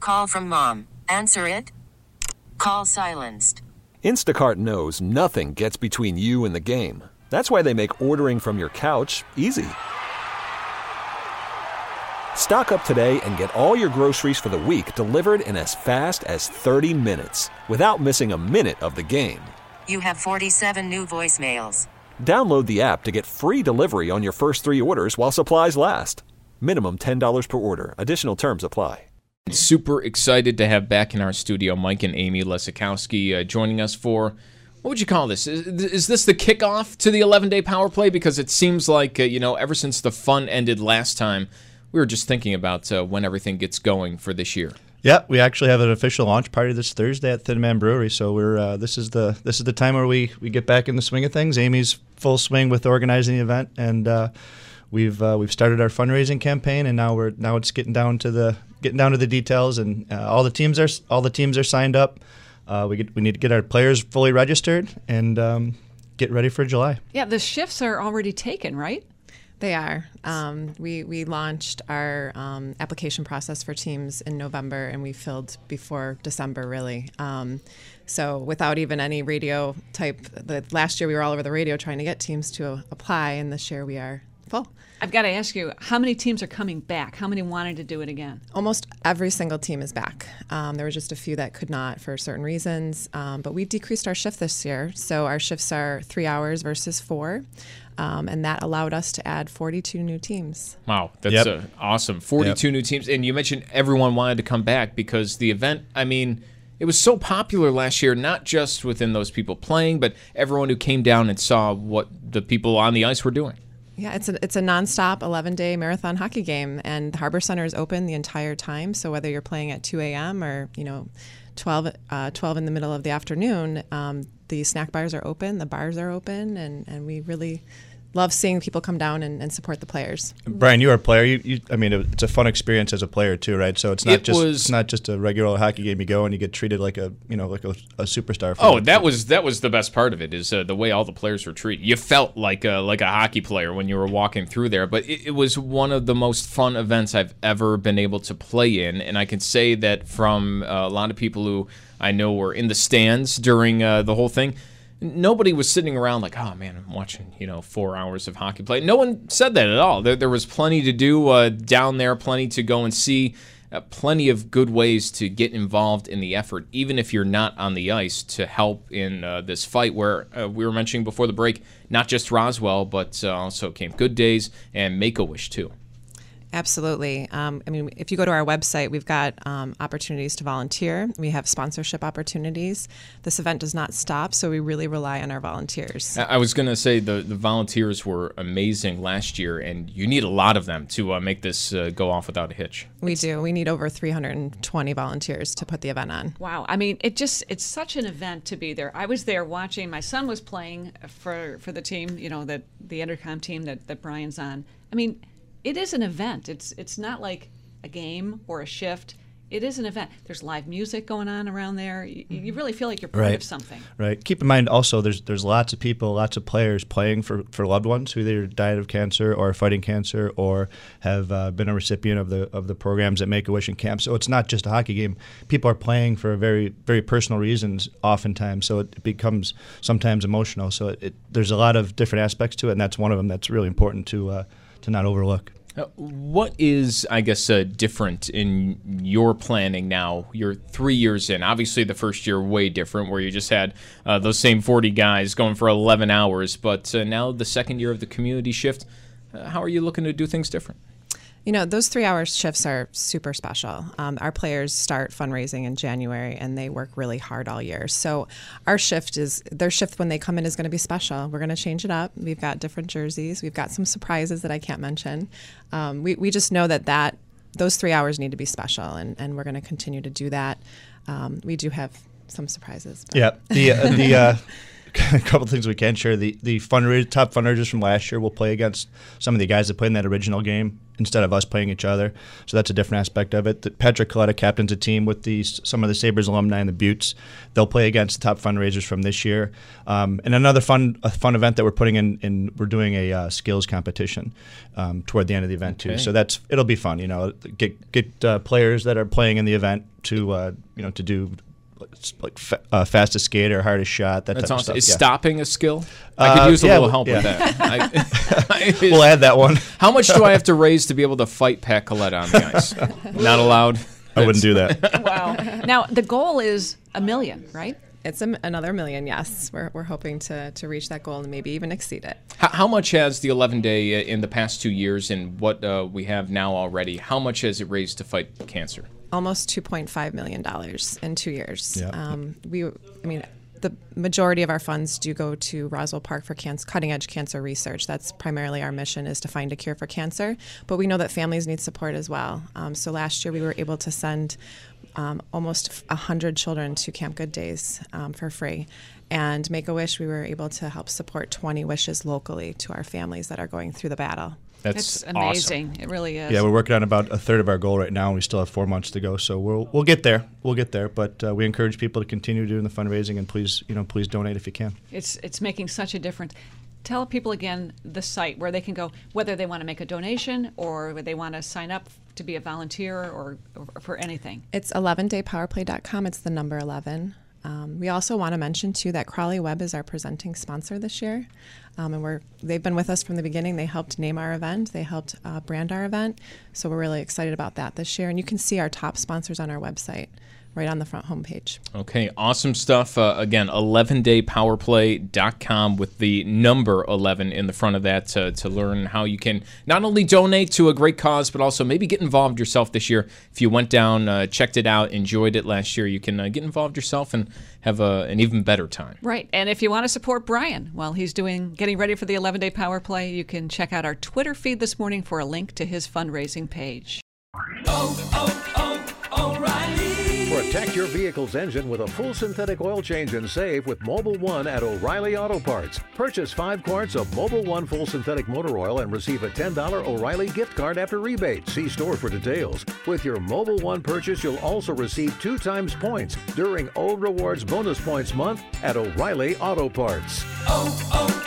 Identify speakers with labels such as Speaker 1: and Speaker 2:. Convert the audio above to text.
Speaker 1: Call from mom. Answer it. Call silenced.
Speaker 2: Instacart knows nothing gets between you and the game. That's why they make ordering from your couch easy. Stock up today and get all your groceries for the week delivered in as fast as 30 minutes without missing a minute of the game.
Speaker 1: You have 47 new voicemails.
Speaker 2: Download the app to get free delivery on your first 3 orders while supplies last. Minimum $10 per order. Additional terms apply.
Speaker 3: Super excited to have back in our studio Mike and Amy Lesikowski joining us for, what would you call this? Is this the kickoff to the 11-day power play? Because it seems like, ever since the fun ended last time, we were just thinking about when everything gets going for this year.
Speaker 4: Yeah, we actually have an official launch party this Thursday at Thin Man Brewery. So we're this is the time where we get back in the swing of things. Amy's full swing with organizing the event, and we've started our fundraising campaign, and now it's getting down to the details, and all the teams are signed up. We need to get our players fully registered and get ready for July.
Speaker 5: Yeah, the shifts are already taken, right?
Speaker 6: They are. We launched our application process for teams in November, and we filled before December, really. So without even any radio type, last year we were all over the radio trying to get teams to apply, and this year we are full.
Speaker 5: I've got to ask you, how many teams are coming back? How many wanted to do it again?
Speaker 6: Almost every single team is back. There were just a few that could not for certain reasons, but we decreased our shift this year. So our shifts are 3 hours versus 4. And that allowed us to add 42 new teams.
Speaker 3: Wow, that's awesome. 42 new teams. And you mentioned everyone wanted to come back because the event, it was so popular last year, not just within those people playing, but everyone who came down and saw what the people on the ice were doing.
Speaker 6: Yeah, it's a nonstop 11-day marathon hockey game, and the Harbor Center is open the entire time. So whether you're playing at 2 a.m. or 12 in the middle of the afternoon, the snack bars are open, the bars are open, and we really love seeing people come down and support the players.
Speaker 4: Brian, you are a player. It's a fun experience as a player too, right? So it's not just a regular hockey game. You go and you get treated like a superstar.
Speaker 3: That was the best part of it is the way all the players were treated. You felt like a hockey player when you were walking through there. But it was one of the most fun events I've ever been able to play in, and I can say that from a lot of people who I know were in the stands during the whole thing. Nobody was sitting around like, oh man, I'm watching 4 hours of hockey play. No one said that at all. There was plenty to do down there, plenty to go and see, plenty of good ways to get involved in the effort, even if you're not on the ice, to help in this fight where we were mentioning before the break, not just Roswell, but also Camp Good Days and Make-A-Wish too.
Speaker 6: Absolutely. If you go to our website, we've got opportunities to volunteer. We have sponsorship opportunities. This event does not stop, so we really rely on our volunteers.
Speaker 3: I was going to say the volunteers were amazing last year, and you need a lot of them to make this go off without a hitch.
Speaker 6: We do. We need over 320 volunteers to put the event on.
Speaker 5: Wow. It's such an event to be there. I was there watching. My son was playing for the team, the Intercom team that Brian's on. It is an event. It's not like a game or a shift. It is an event. There's live music going on around there. You really feel like you're part of something.
Speaker 4: Right. Keep in mind also there's lots of people, lots of players playing for loved ones who either died of cancer or are fighting cancer or have been a recipient of the programs at Make-A-Wish and camp. So it's not just a hockey game. People are playing for very, very personal reasons oftentimes, so it becomes sometimes emotional. So there's a lot of different aspects to it, and that's one of them that's really important to not overlook.
Speaker 3: What is, I guess, different in your planning now? You're 3 years in. Obviously, the first year way different, where you just had those same 40 guys going for 11 hours. But now the second year of the community shift, how are you looking to do things different?
Speaker 6: Those 3-hour shifts are super special. Our players start fundraising in January, and they work really hard all year. So their shift when they come in is going to be special. We're going to change it up. We've got different jerseys. We've got some surprises that I can't mention. We just know that those 3 hours need to be special, and we're going to continue to do that. We do have some surprises. But.
Speaker 4: Yeah. A couple of things we can share. The top fundraisers from last year will play against some of the guys that played in that original game instead of us playing each other. So that's a different aspect of it. Patrick Coletta captains a team with some of the Sabres alumni and the Buttes. They'll play against the top fundraisers from this year. And another fun event that we're putting in we're doing a skills competition toward the end of the event too. So it'll be fun. Get players that are playing in the event to do like fastest skater, hardest shot. That's type
Speaker 3: awesome.
Speaker 4: Of stuff.
Speaker 3: Is stopping a skill? I could use a little help with that.
Speaker 4: We'll add that one.
Speaker 3: How much do I have to raise to be able to fight Pat Coletta on the ice? Not allowed.
Speaker 4: I wouldn't do that.
Speaker 5: Wow. Now the goal is $1 million, right?
Speaker 6: It's another $1 million. Yes, we're hoping to reach that goal and maybe even exceed it.
Speaker 3: How much has the 11-day in the past 2 years and what we have now already? How much has it raised to fight cancer?
Speaker 6: Almost $2.5 million in 2 years.
Speaker 4: Yeah.
Speaker 6: The majority of our funds do go to Roswell Park for cutting-edge cancer research. That's primarily our mission, is to find a cure for cancer. But we know that families need support as well. So last year we were able to send almost 100 children to Camp Good Days for free. And Make-A-Wish, we were able to help support 20 wishes locally to our families that are going through the battle.
Speaker 3: That's
Speaker 5: amazing.
Speaker 3: Awesome.
Speaker 5: It really is.
Speaker 4: Yeah, we're working on about a third of our goal right now, and we still have 4 months to go. So we'll get there. We'll get there. But we encourage people to continue doing the fundraising, and please donate if you can.
Speaker 5: It's making such a difference. Tell people again the site where they can go, whether they want to make a donation or they want to sign up to be a volunteer or for anything.
Speaker 6: It's 11daypowerplay.com. It's the number 11. We also want to mention, too, that Crawley Webb is our presenting sponsor this year. And they've been with us from the beginning. They helped name our event. They helped brand our event. So we're really excited about that this year. And you can see our top sponsors on our website, right on the front homepage.
Speaker 3: Okay, awesome stuff. Again, 11daypowerplay.com with the number 11 in the front of that to learn how you can not only donate to a great cause, but also maybe get involved yourself this year. If you went down, checked it out, enjoyed it last year, you can get involved yourself and have an even better time.
Speaker 5: Right, and if you want to support Brian while he's getting ready for the 11-Day Power Play, you can check out our Twitter feed this morning for a link to his fundraising page.
Speaker 7: Protect your vehicle's engine with a full synthetic oil change and save with Mobil 1 at O'Reilly Auto Parts. Purchase 5 quarts of Mobil 1 full synthetic motor oil and receive a $10 O'Reilly gift card after rebate. See store for details. With your Mobil 1 purchase, you'll also receive 2 times points during O Rewards Bonus Points Month at O'Reilly Auto Parts.